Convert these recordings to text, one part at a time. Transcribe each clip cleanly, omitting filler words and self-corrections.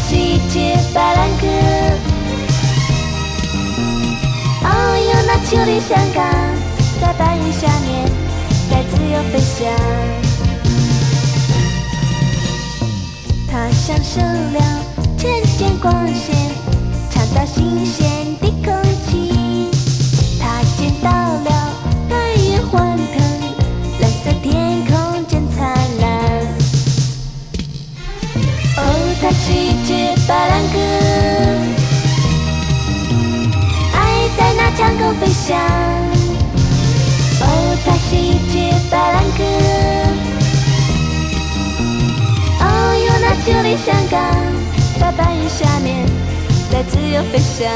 是一只白兰鸽。哦，有那秋里香港，在白云下面，在自由飞翔。它享受了晨间光线，尝到新鲜的空气。它见到了白云欢腾，蓝色天空真灿烂。哦，它是一只白兰鸽，爱在那长空飞翔。哦，它是一只白兰鸽。哦，有那秋里香港，在白云下面，在自由飞翔。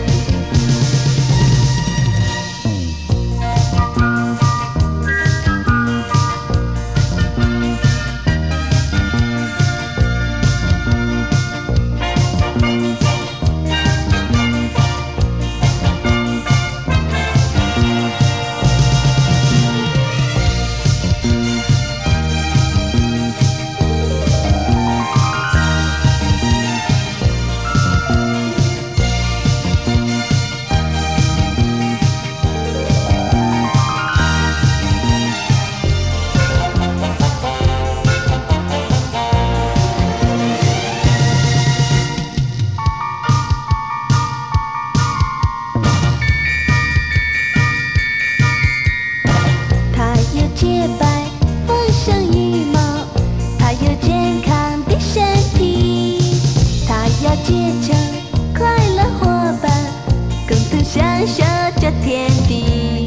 洁白丰盛羽毛，它有健康的身体，它要结成快乐伙伴，共同享受这天地。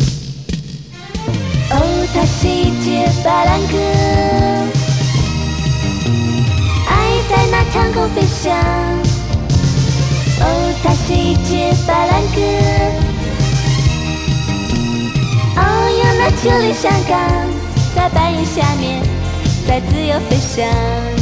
哦，它是一只白兰鸽，爱在那长空飞翔。哦，它是一只白兰鸽。那秋里香港，在白云下面，在自由飞翔。